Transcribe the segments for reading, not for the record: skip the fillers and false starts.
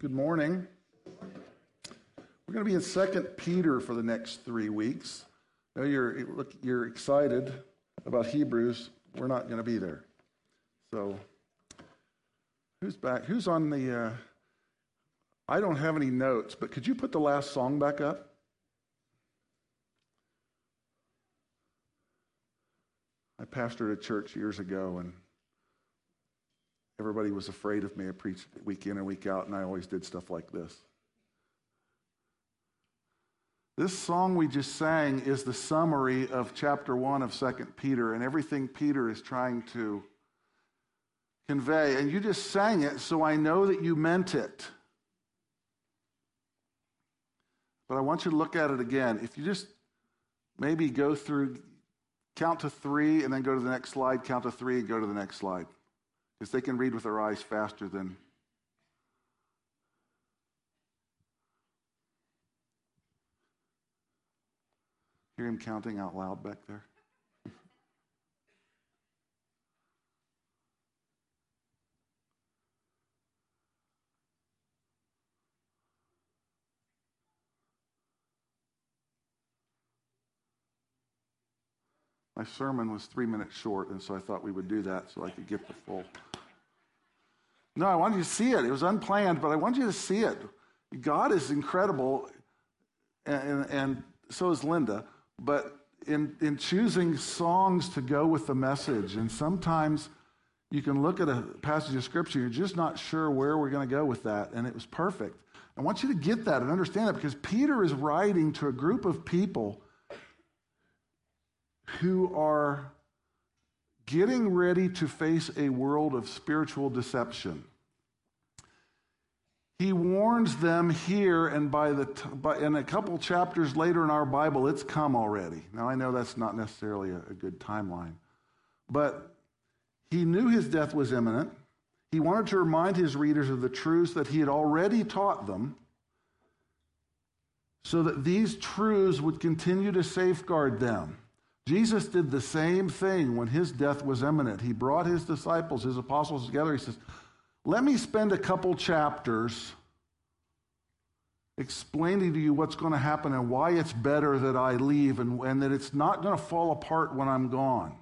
Good morning. We're going to be in 2 Peter for the next 3 weeks. I know you're excited about Hebrews. We're not going to be there. So, who's back? Who's on the... I don't have any notes, but could you put the last song back up? I pastored a church years ago, and everybody was afraid of me. I preached week in and week out, and I always did stuff like this. This song we just sang is the summary of chapter 1 of 2 Peter and everything Peter is trying to convey. And you just sang it, so I know that you meant it. But I want you to look at it again. If you just maybe go through, count to 3, and then go to the next slide, count to 3, and go to the next slide. Because they can read with their eyes faster than... Hear him counting out loud back there? My sermon was 3 minutes short, and so I thought we would do that so I could get the full... No, I wanted you to see it. It was unplanned, but I want you to see it. God is incredible, and so is Linda. But in choosing songs to go with the message, and sometimes you can look at a passage of Scripture, you're just not sure where we're going to go with that, and it was perfect. I want you to get that and understand that, because Peter is writing to a group of people who are getting ready to face a world of spiritual deception. He warns them here, and in a couple chapters later in our Bible, it's come already. Now, I know that's not necessarily a good timeline, but he knew his death was imminent. He wanted to remind his readers of the truths that he had already taught them, so that these truths would continue to safeguard them. Jesus did the same thing when his death was imminent. He brought his disciples, his apostles together. He says, let me spend a couple chapters explaining to you what's going to happen and why it's better that I leave and that it's not going to fall apart when I'm gone.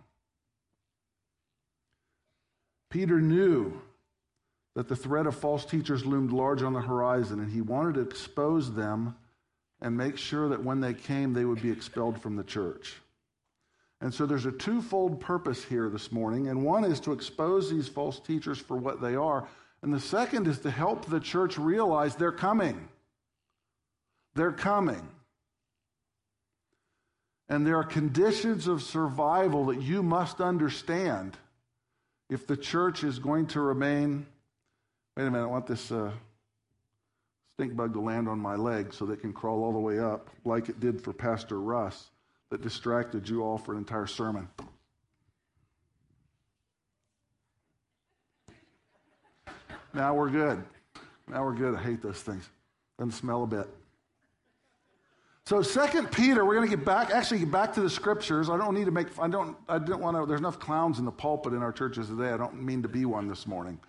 Peter knew that the threat of false teachers loomed large on the horizon, and he wanted to expose them and make sure that when they came, they would be expelled from the church. And so there's a twofold purpose here this morning, and one is to expose these false teachers for what they are, and the second is to help the church realize they're coming. They're coming. And there are conditions of survival that you must understand if the church is going to remain... Wait a minute, I want this stink bug to land on my leg so that it can crawl all the way up, like it did for Pastor Russ, that distracted you all for an entire sermon. Now we're good. Now we're good. I hate those things. Doesn't smell a bit. So 2 Peter, we're going to get back to the scriptures. I didn't want to, there's enough clowns in the pulpit in our churches today. I don't mean to be one this morning.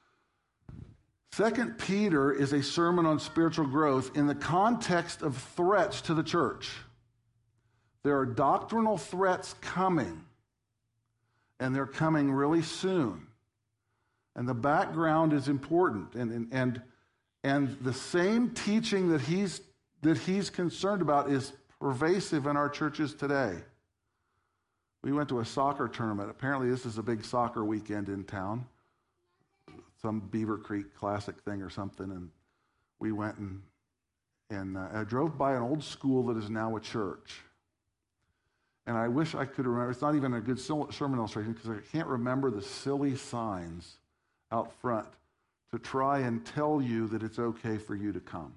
2 Peter is a sermon on spiritual growth in the context of threats to the church. There are doctrinal threats coming, and they're coming really soon. And the background is important, and the same teaching that he's concerned about is pervasive in our churches today. We went to a soccer tournament. Apparently, this is a big soccer weekend in town, some Beaver Creek Classic thing or something, and we went and I drove by an old school that is now a church. And I wish I could remember. It's not even a good sermon illustration because I can't remember the silly signs out front to try and tell you that it's okay for you to come.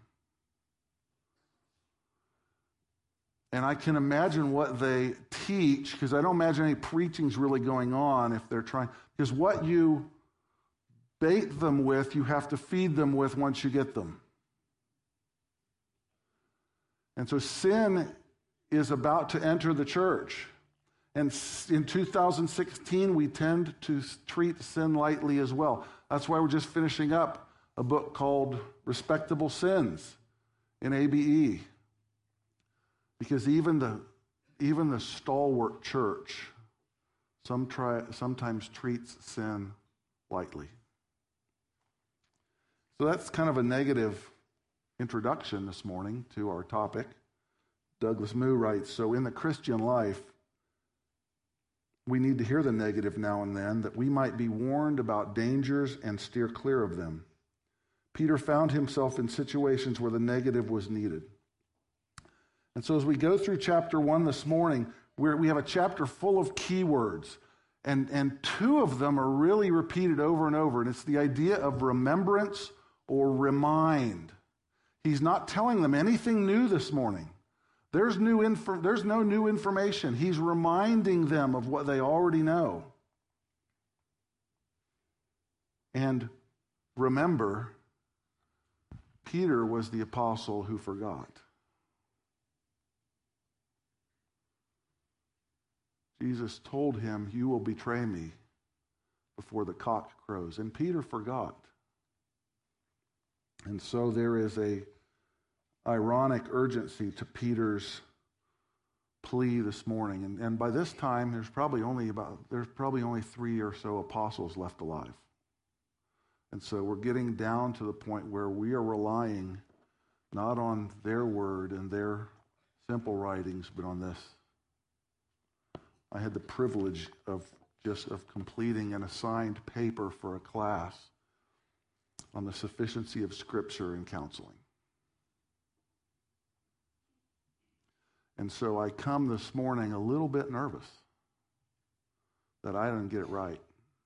And I can imagine what they teach, because I don't imagine any preaching's really going on if they're trying. Because what you bait them with, you have to feed them with once you get them. And so sin is about to enter the church. And in 2016, we tend to treat sin lightly as well. That's why we're just finishing up a book called Respectable Sins in ABE. Because even the stalwart church sometimes treats sin lightly. So that's kind of a negative introduction this morning to our topic. Douglas Moo writes, so in the Christian life, we need to hear the negative now and then, that we might be warned about dangers and steer clear of them. Peter found himself in situations where the negative was needed. And so as we go through chapter 1 this morning, we have a chapter full of keywords, and two of them are really repeated over and over, and it's the idea of remembrance or remind. He's not telling them anything new this morning. There's no new information. He's reminding them of what they already know. And remember, Peter was the apostle who forgot. Jesus told him, you will betray me before the cock crows. And Peter forgot. And so there is a ironic urgency to Peter's plea this morning. And by this time, there's probably only 3 or so apostles left alive. And so we're getting down to the point where we are relying not on their word and their simple writings, but on this. I had the privilege of completing an assigned paper for a class on the sufficiency of Scripture in counseling. And so I come this morning a little bit nervous that I didn't get it right.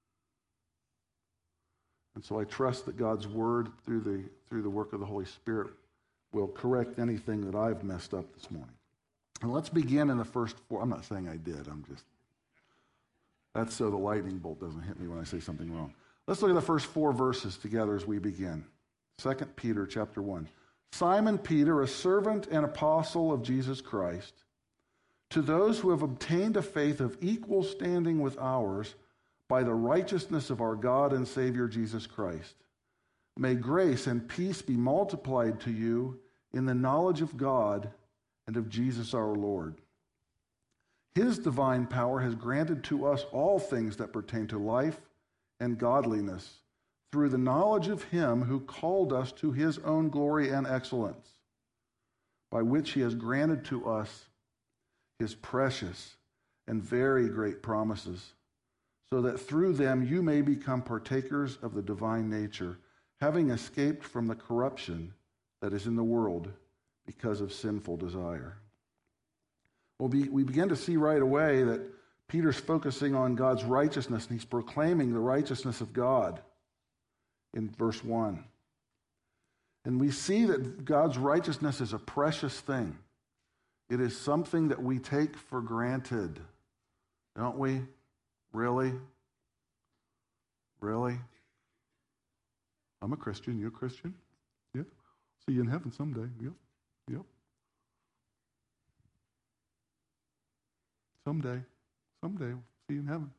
And so I trust that God's Word through the work of the Holy Spirit will correct anything that I've messed up this morning. And let's begin in the first 4. I'm not saying I did. That's so the lightning bolt doesn't hit me when I say something wrong. Let's look at the first 4 verses together as we begin. 2 Peter chapter 1. Simon Peter, a servant and apostle of Jesus Christ, to those who have obtained a faith of equal standing with ours by the righteousness of our God and Savior Jesus Christ, may grace and peace be multiplied to you in the knowledge of God and of Jesus our Lord. His divine power has granted to us all things that pertain to life and godliness through the knowledge of him who called us to his own glory and excellence, by which he has granted to us his precious and very great promises, so that through them you may become partakers of the divine nature, having escaped from the corruption that is in the world because of sinful desire. Well, we begin to see right away that Peter's focusing on God's righteousness, and he's proclaiming the righteousness of God in verse 1. And we see that God's righteousness is a precious thing. It is something that we take for granted, don't we? Really? Really? I'm a Christian. You a Christian? Yeah. See you in heaven someday. Yep. Yep. Someday we'll see you in heaven.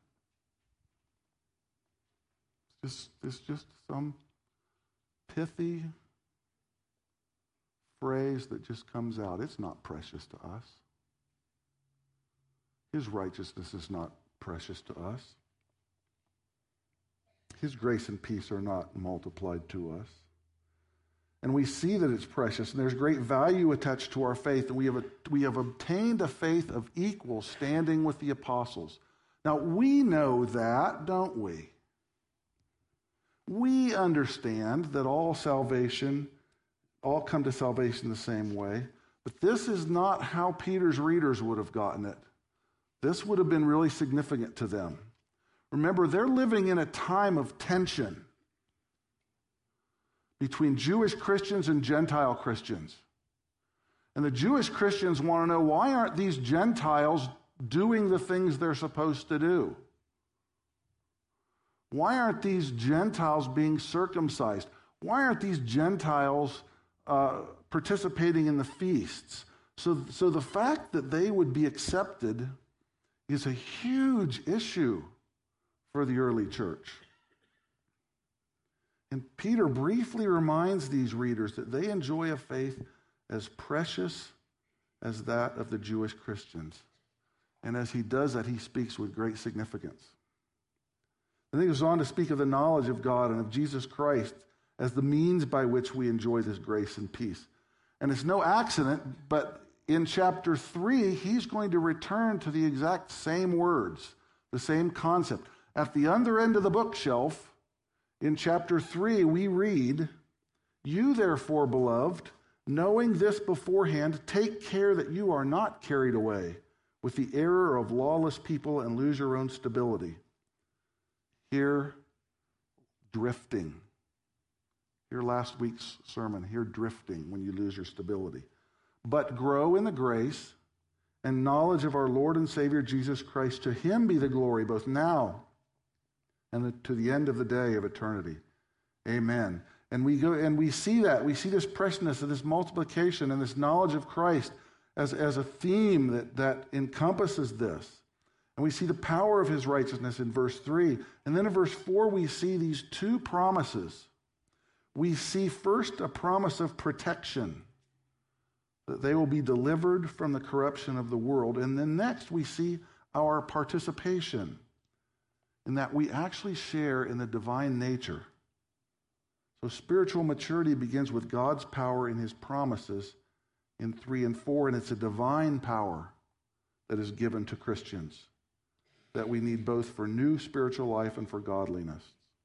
It's just some pithy phrase that just comes out. It's not precious to us. His righteousness is not precious to us. His grace and peace are not multiplied to us. And we see that it's precious, and there's great value attached to our faith, and we have obtained a faith of equal standing with the apostles. Now, we know that, don't we? We understand that all come to salvation the same way, but this is not how Peter's readers would have gotten it. This would have been really significant to them. Remember, they're living in a time of tension between Jewish Christians and Gentile Christians. And the Jewish Christians want to know, why aren't these Gentiles doing the things they're supposed to do? Why aren't these Gentiles being circumcised? Why aren't these Gentiles participating in the feasts? So the fact that they would be accepted is a huge issue for the early church. And Peter briefly reminds these readers that they enjoy a faith as precious as that of the Jewish Christians. And as he does that, he speaks with great significance. And then he goes on to speak of the knowledge of God and of Jesus Christ as the means by which we enjoy this grace and peace. And it's no accident, but in chapter 3, he's going to return to the exact same words, the same concept. At the other end of the bookshelf, in chapter 3, we read, "You therefore, beloved, knowing this beforehand, take care that you are not carried away with the error of lawless people and lose your own stability." Here, drifting. Here last week's sermon, here drifting when you lose your stability. "But grow in the grace and knowledge of our Lord and Savior Jesus Christ. To him be the glory both now and to the end of the day of eternity. Amen." And we see that. We see this preciousness and this multiplication and this knowledge of Christ as a theme that encompasses this. And we see the power of his righteousness in verse 3. And then in verse 4, we see these two promises. We see first a promise of protection, that they will be delivered from the corruption of the world. And then next we see our participation, in that we actually share in the divine nature. So spiritual maturity begins with God's power in his promises in 3 and 4, and it's a divine power that is given to Christians that we need both for new spiritual life and for godliness.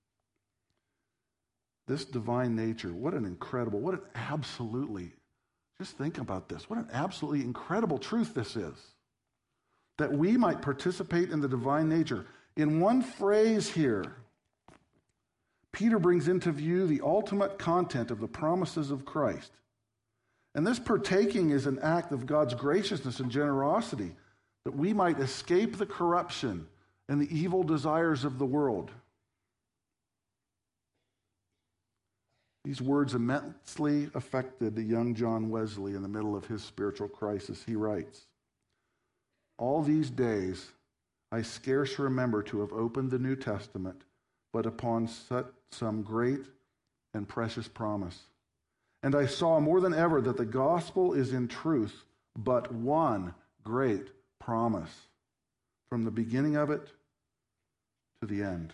This divine nature, what an absolutely, just think about this, what an absolutely incredible truth this is, that we might participate in the divine nature. In one phrase here, Peter brings into view the ultimate content of the promises of Christ. And this partaking is an act of God's graciousness and generosity, that we might escape the corruption and the evil desires of the world. These words immensely affected the young John Wesley in the middle of his spiritual crisis. He writes, "All these days I scarce remember to have opened the New Testament, but upon some great and precious promise. And I saw more than ever that the gospel is in truth but one great promise, from the beginning of it to the end."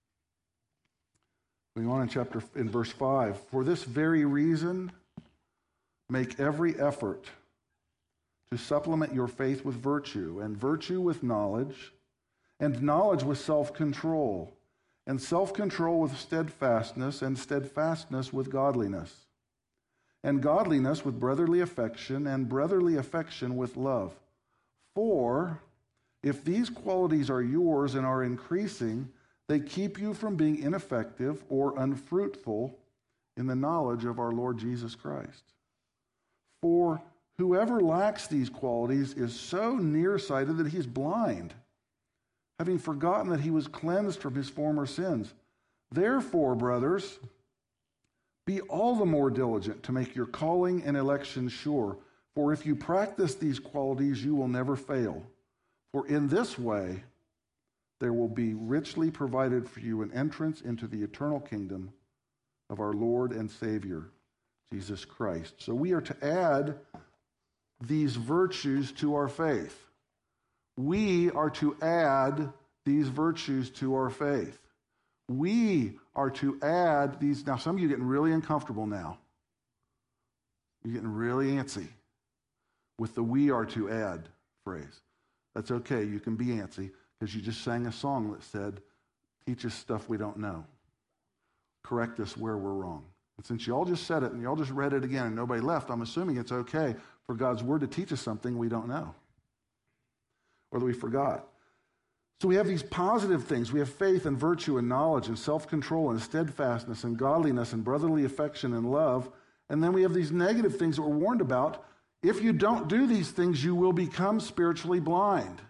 Going on in verse 5, "For this very reason, make every effort to supplement your faith with virtue, and virtue with knowledge, and knowledge with self-control, and self-control with steadfastness, and steadfastness with godliness, and godliness with brotherly affection, and brotherly affection with love. For if these qualities are yours and are increasing, they keep you from being ineffective or unfruitful in the knowledge of our Lord Jesus Christ. For whoever lacks these qualities is so nearsighted that he is blind, having forgotten that he was cleansed from his former sins. Therefore, brothers, be all the more diligent to make your calling and election sure. For if you practice these qualities, you will never fail. For in this way, there will be richly provided for you an entrance into the eternal kingdom of our Lord and Savior, Jesus Christ." So we are to add these virtues to our faith. We are to add these virtues to our faith. We are to add these. Now, some of you are getting really uncomfortable now. You're getting really antsy with the "we are to add" phrase. That's okay. You can be antsy because you just sang a song that said, "Teach us stuff we don't know. Correct us where we're wrong." And since you all just said it and you all just read it again and nobody left, I'm assuming it's okay for God's word to teach us something we don't know or that we forgot. So we have these positive things. We have faith and virtue and knowledge and self-control and steadfastness and godliness and brotherly affection and love. And then we have these negative things that we're warned about. If you don't do these things, you will become spiritually blind.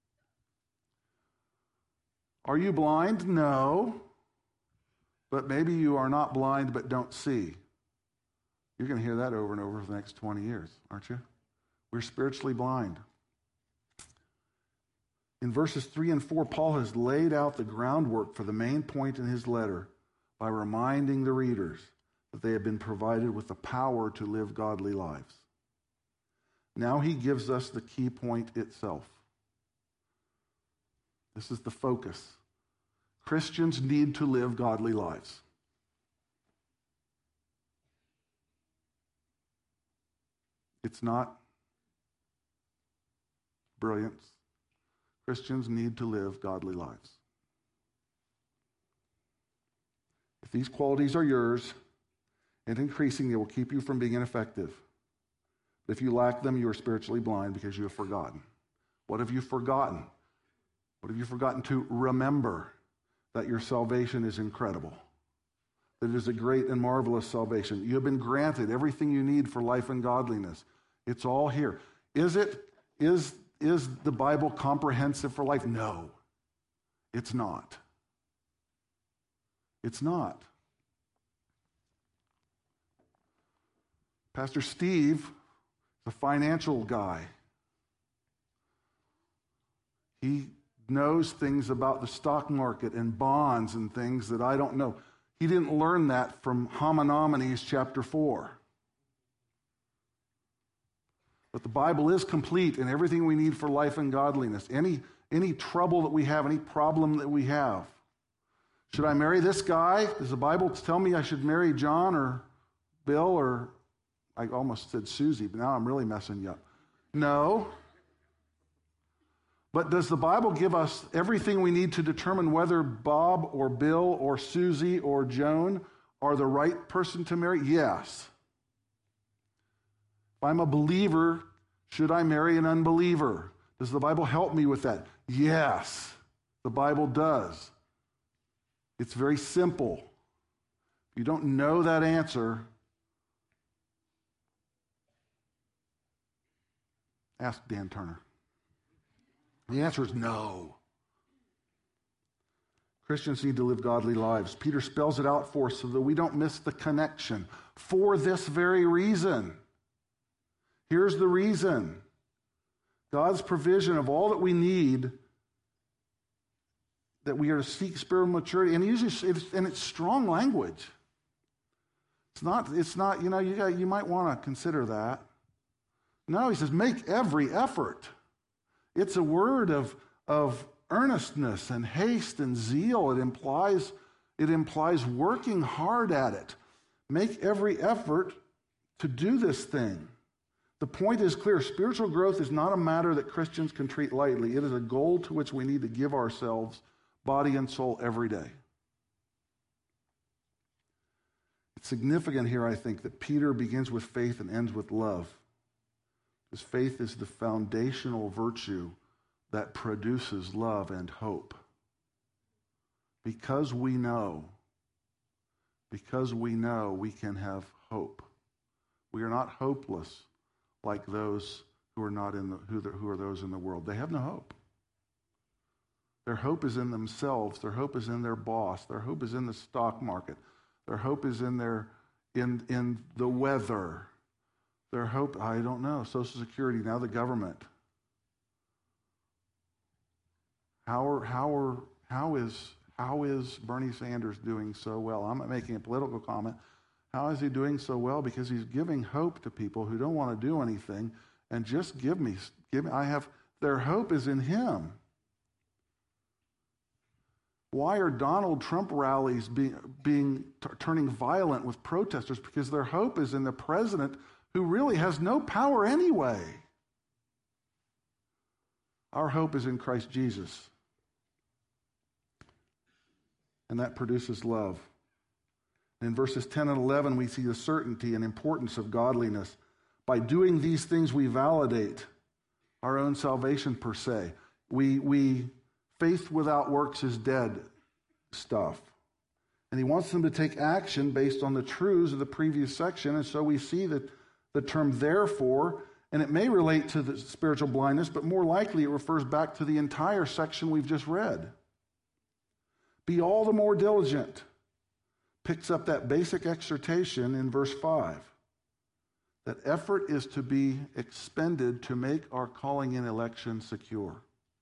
Are you blind? No. But maybe you are not blind but don't see. You're going to hear that over and over for the next 20 years, aren't you? We're spiritually blind. In verses 3 and 4, Paul has laid out the groundwork for the main point in his letter. by reminding the readers that they have been provided with the power to live godly lives. Now he gives us the key point itself. This is the focus. Christians need to live godly lives. It's not brilliance. Christians need to live godly lives. If these qualities are yours and increasing, they will keep you from being ineffective. But if you lack them, you are spiritually blind because you have forgotten. What have you forgotten? What have you forgotten to remember? That your salvation is incredible. That it is a great and marvelous salvation. You have been granted everything you need for life and godliness. It's all here. Is the Bible comprehensive for life? No, it's not. It's not. Pastor Steve, the financial guy, he knows things about the stock market and bonds and things that I don't know. He didn't learn that from Hominomenes chapter 4. But the Bible is complete in everything we need for life and godliness. Any trouble that we have, any problem that we have. Should I marry this guy? Does the Bible tell me I should marry John or Bill or, I almost said Susie, but now I'm really messing you up. No. But does the Bible give us everything we need to determine whether Bob or Bill or Susie or Joan are the right person to marry? Yes. If I'm a believer, should I marry an unbeliever? Does the Bible help me with that? Yes, the Bible does. It's very simple. If you don't know that answer, ask Dan Turner. The answer is no. Christians need to live godly lives. Peter spells it out for us so that we don't miss the connection. For this very reason. Here's the reason. God's provision of all that we need, that we are to seek spiritual maturity. And it's strong language. It's not, you might want to consider that. No, he says, make every effort. It's a word of earnestness and haste and zeal. It implies working hard at it. Make every effort to do this thing. The point is clear. Spiritual growth is not a matter that Christians can treat lightly. It is a goal to which we need to give ourselves, body and soul, every day. It's significant here, I think, that Peter begins with faith and ends with love. Because faith is the foundational virtue that produces love and hope. Because we know we can have hope. We are not hopeless like those who are not who are those in the world. They have no hope. Their hope is in themselves. Their hope is in their boss. Their hope is in the stock market. Their hope is in the weather. Their hope, I don't know, Social Security, now the government. How is Bernie Sanders doing so well? I'm not making a political comment. How is he doing so well? Because he's giving hope to people who don't want to do anything, and just give me. Their hope is in him. Why are Donald Trump rallies turning violent with protesters? Because their hope is in the president who really has no power anyway. Our hope is in Christ Jesus. And that produces love. In verses 10 and 11, we see the certainty and importance of godliness. By doing these things, we validate our own salvation per se. Faith without works is dead stuff. And he wants them to take action based on the truths of the previous section. And so we see that the term therefore, and it may relate to the spiritual blindness, but more likely it refers back to the entire section we've just read. Be all the more diligent. Picks up that basic exhortation in verse 5. That effort is to be expended to make our calling and election secure.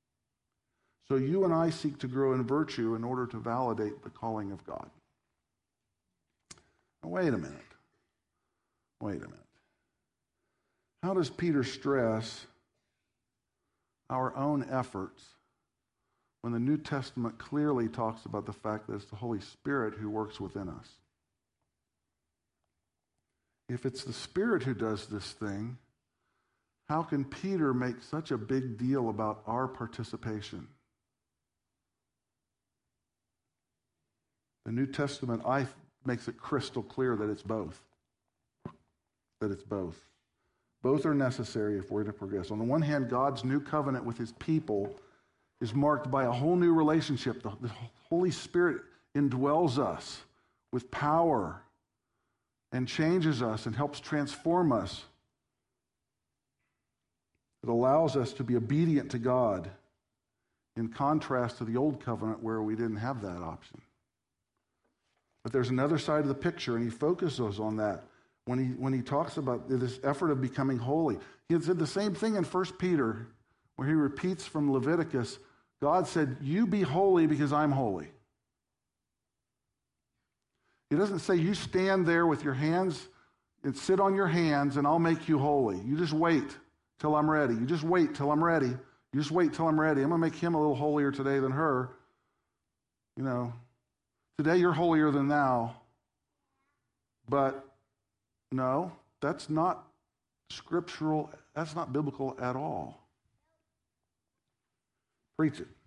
So you and I seek to grow in virtue in order to validate the calling of God. Now, wait a minute. Wait a minute. How does Peter stress our own efforts when the New Testament clearly talks about the fact that it's the Holy Spirit who works within us? If it's the Spirit who does this thing, how can Peter make such a big deal about our participation? The New Testament makes it crystal clear that it's both. That it's both. Both are necessary if we're to progress. On the one hand, God's new covenant with his people is marked by a whole new relationship. The Holy Spirit indwells us with power and changes us and helps transform us. It allows us to be obedient to God in contrast to the old covenant where we didn't have that option. But there's another side of the picture, and he focuses on that when he talks about this effort of becoming holy. He had said the same thing in 1 Peter, where he repeats from Leviticus, God said, you be holy because I'm holy. He doesn't say you stand there with your hands and sit on your hands and I'll make you holy. You just wait till I'm ready. You just wait till I'm ready. You just wait till I'm ready. I'm going to make him a little holier today than her. You know, today you're holier than thou. But no, that's not scriptural. That's not biblical at all. Preach it.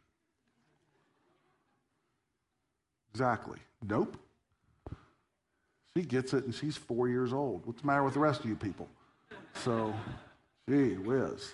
Exactly. Nope. She gets it and she's 4 years old. What's the matter with the rest of you people? So, gee whiz.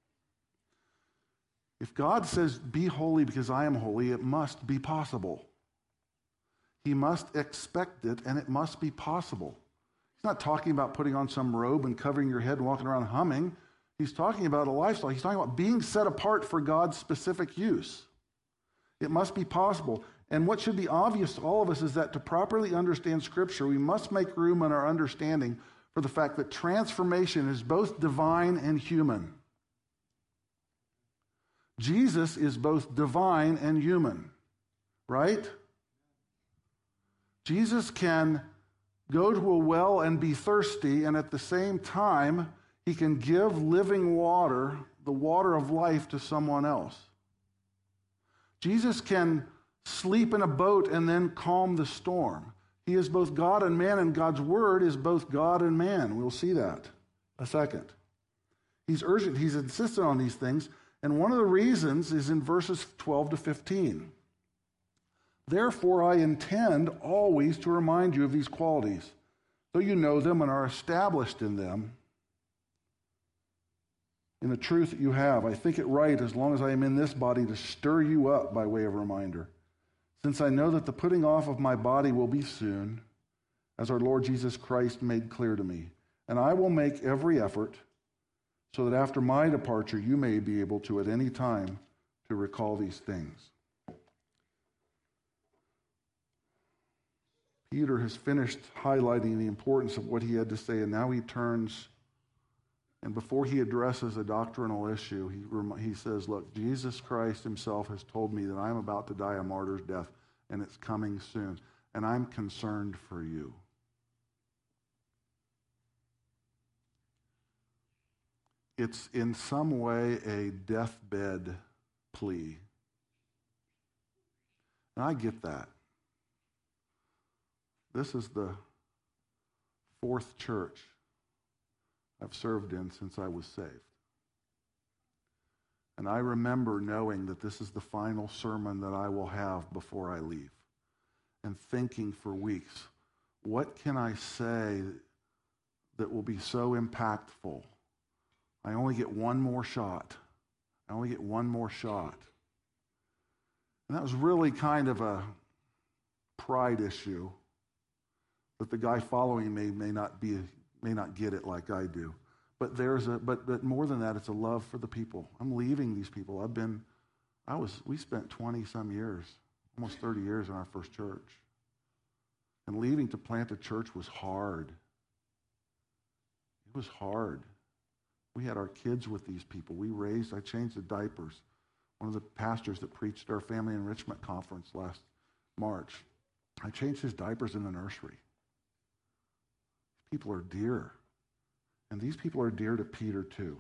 If God says, be holy because I am holy, it must be possible. He must expect it, and it must be possible. He's not talking about putting on some robe and covering your head and walking around humming. He's talking about a lifestyle. He's talking about being set apart for God's specific use. It must be possible. And what should be obvious to all of us is that to properly understand Scripture, we must make room in our understanding for the fact that transformation is both divine and human. Jesus is both divine and human, right? Jesus can go to a well and be thirsty, and at the same time, he can give living water, the water of life, to someone else. Jesus can sleep in a boat and then calm the storm. He is both God and man, and God's word is both God and man. We'll see that a second. He's urgent. He's insistent on these things, and one of the reasons is in verses 12 to 15. Therefore, I intend always to remind you of these qualities, though you know them and are established in them, in the truth that you have. I think it right, as long as I am in this body, to stir you up by way of reminder, since I know that the putting off of my body will be soon, as our Lord Jesus Christ made clear to me. And I will make every effort so that after my departure you may be able to at any time to recall these things. Peter has finished highlighting the importance of what he had to say, and now he turns, and before he addresses a doctrinal issue, he says, look, Jesus Christ himself has told me that I'm about to die a martyr's death, and it's coming soon, and I'm concerned for you. It's in some way a deathbed plea. And I get that. This is the fourth church I've served in since I was saved. And I remember knowing that this is the final sermon that I will have before I leave, and thinking for weeks, what can I say that will be so impactful? I only get one more shot. I only get one more shot. And that was really kind of a pride issue that the guy following me may not get it like I do. But but more than that, it's a love for the people. I'm leaving these people. We spent 20 some years, almost 30 years in our first church. And leaving to plant a church was hard. It was hard. We had our kids with these people. I changed the diapers. One of the pastors that preached our family enrichment conference last March, I changed his diapers in the nursery. people are dear. And these people are dear to Peter too.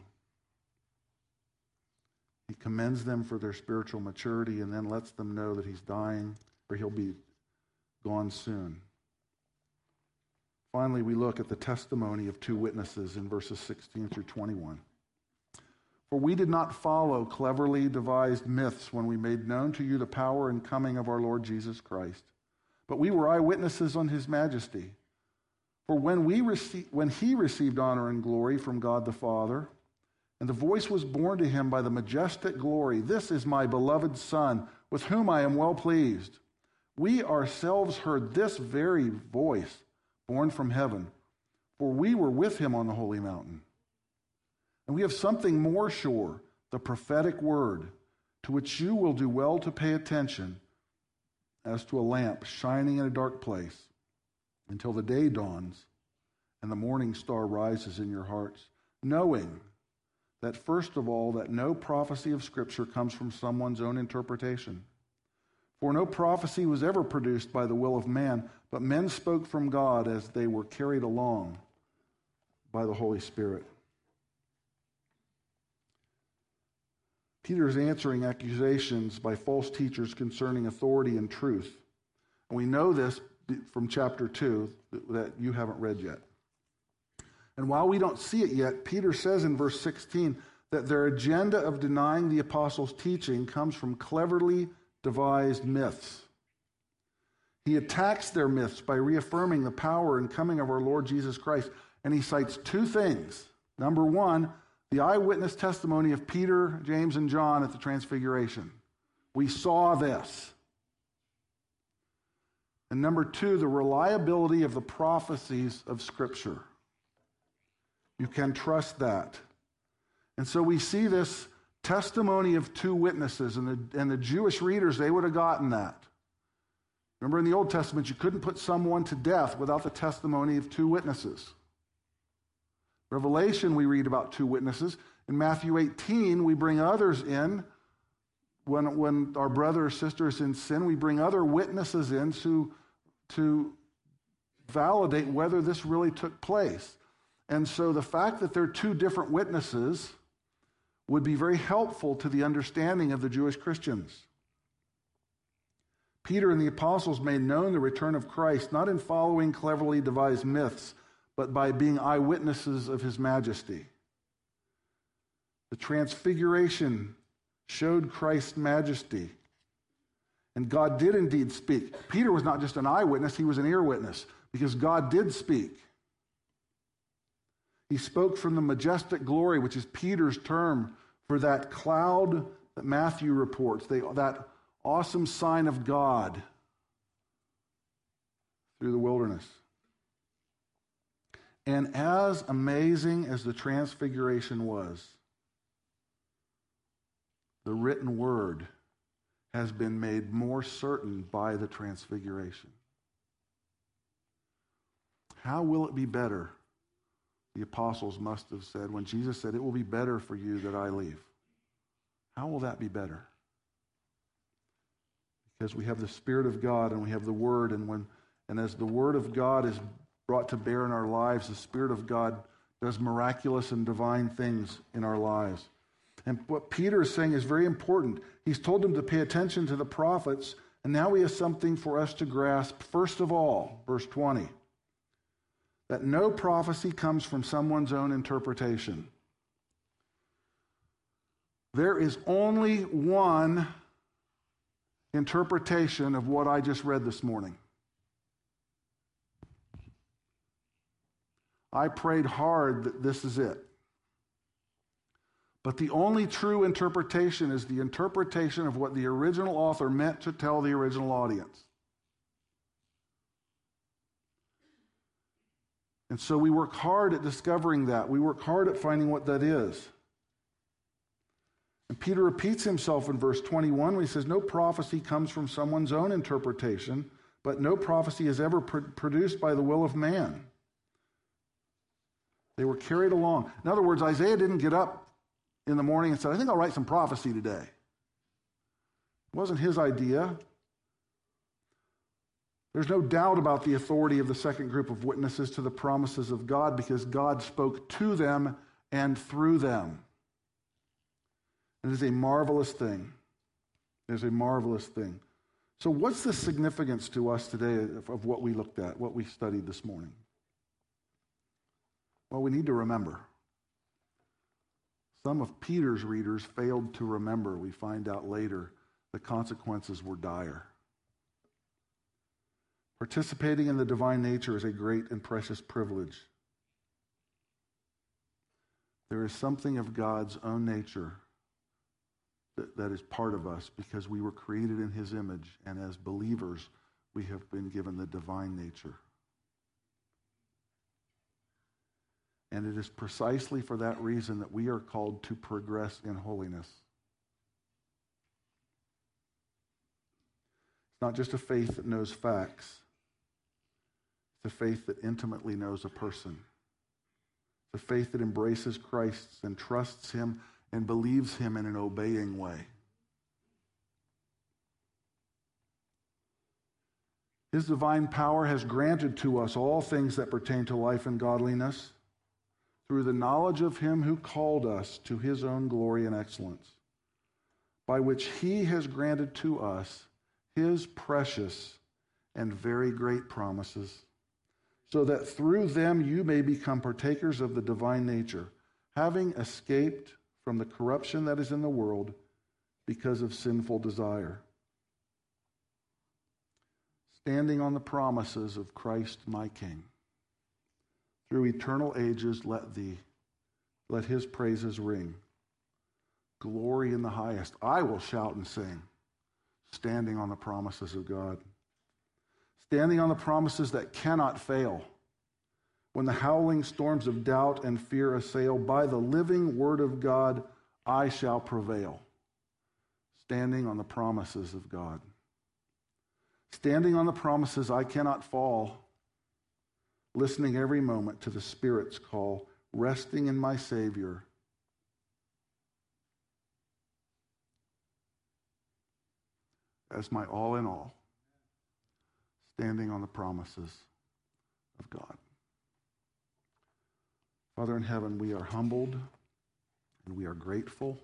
He commends them for their spiritual maturity and then lets them know that he's dying or he'll be gone soon. Finally, we look at the testimony of two witnesses in verses 16 through 21. For we did not follow cleverly devised myths when we made known to you the power and coming of our Lord Jesus Christ, but we were eyewitnesses on his majesty. For when he received honor and glory from God the Father, and the voice was borne to him by the majestic glory, "This is my beloved Son, with whom I am well pleased." We ourselves heard this very voice born from heaven, for we were with him on the holy mountain. And we have something more sure, the prophetic word, to which you will do well to pay attention as to a lamp shining in a dark place until the day dawns and the morning star rises in your hearts, knowing that first of all, that no prophecy of Scripture comes from someone's own interpretation. For no prophecy was ever produced by the will of man, but men spoke from God as they were carried along by the Holy Spirit. Peter is answering accusations by false teachers concerning authority and truth. And we know this from chapter 2 that you haven't read yet. And while we don't see it yet, Peter says in verse 16 that their agenda of denying the apostles' teaching comes from cleverly devised myths. He attacks their myths by reaffirming the power and coming of our Lord Jesus Christ. And he cites two things. Number one, the eyewitness testimony of Peter, James, and John at the Transfiguration. We saw this. And number two, the reliability of the prophecies of Scripture. You can trust that. And so we see this testimony of two witnesses, and the Jewish readers, they would have gotten that. Remember in the Old Testament, you couldn't put someone to death without the testimony of two witnesses. Revelation, we read about two witnesses. In Matthew 18, we bring others in. When our brother or sister is in sin, we bring other witnesses in to validate whether this really took place. And so the fact that there are two different witnesses would be very helpful to the understanding of the Jewish Christians. Peter and the apostles made known the return of Christ, not in following cleverly devised myths, but by being eyewitnesses of his majesty. The Transfiguration showed Christ's majesty. And God did indeed speak. Peter was not just an eyewitness, he was an ear witness, because God did speak. He spoke from the majestic glory, which is Peter's term for that cloud that Matthew reports, that awesome sign of God through the wilderness. And as amazing as the Transfiguration was, the written word has been made more certain by the Transfiguration. How will it be better? The apostles must have said when Jesus said, "It will be better for you that I leave." How will that be better? Because we have the Spirit of God and we have the Word, and as the Word of God is brought to bear in our lives, the Spirit of God does miraculous and divine things in our lives. And what Peter is saying is very important. He's told them to pay attention to the prophets, and now he has something for us to grasp. First of all, verse 20, that no prophecy comes from someone's own interpretation. There is only one interpretation of what I just read this morning. I prayed hard that this is it. But the only true interpretation is the interpretation of what the original author meant to tell the original audience. And so we work hard at discovering that. We work hard at finding what that is. And Peter repeats himself in verse 21 when he says, no prophecy comes from someone's own interpretation, but no prophecy is ever produced by the will of man. They were carried along. In other words, Isaiah didn't get up in the morning and said, I think I'll write some prophecy today. It wasn't his idea. There's no doubt about the authority of the second group of witnesses to the promises of God because God spoke to them and through them. It is a marvelous thing. It is a marvelous thing. So what's the significance to us today of what we looked at, what we studied this morning? Well, we need to remember. Some of Peter's readers failed to remember. We find out later the consequences were dire. Participating in the divine nature is a great and precious privilege. There is something of God's own nature that is part of us because we were created in his image, and as believers, we have been given the divine nature. And it is precisely for that reason that we are called to progress in holiness. It's not just a faith that knows facts. It's a faith that intimately knows a person. It's a faith that embraces Christ and trusts him and believes him in an obeying way. His divine power has granted to us all things that pertain to life and godliness through the knowledge of him who called us to his own glory and excellence, by which he has granted to us his precious and very great promises, so that through them you may become partakers of the divine nature, having escaped from the corruption that is in the world because of sinful desire. Standing on the promises of Christ my King. Through eternal ages let his praises ring. Glory in the highest. I will shout and sing, standing on the promises of God. Standing on the promises that cannot fail. When the howling storms of doubt and fear assail, by the living word of God, I shall prevail. Standing on the promises of God. Standing on the promises I cannot fall. Listening every moment to the Spirit's call, resting in my Savior. As my all in all. Standing on the promises of God. Father in heaven, we are humbled and we are grateful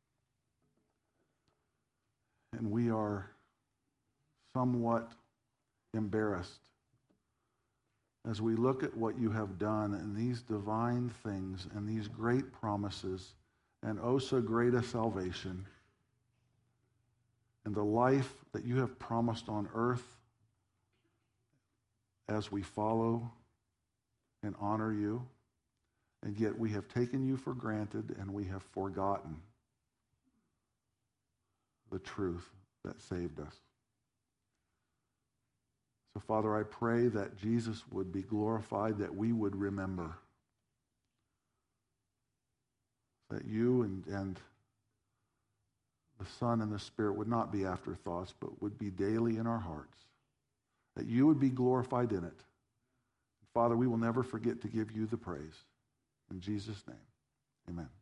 and we are somewhat embarrassed as we look at what you have done and these divine things and these great promises and oh so great a salvation and the life that you have promised on earth as we follow and honor you. And yet we have taken you for granted and we have forgotten the truth that saved us. So, Father, I pray that Jesus would be glorified, that we would remember that you and the Son and the Spirit would not be afterthoughts, but would be daily in our hearts, that you would be glorified in it. Father, we will never forget to give you the praise. In Jesus' name, amen.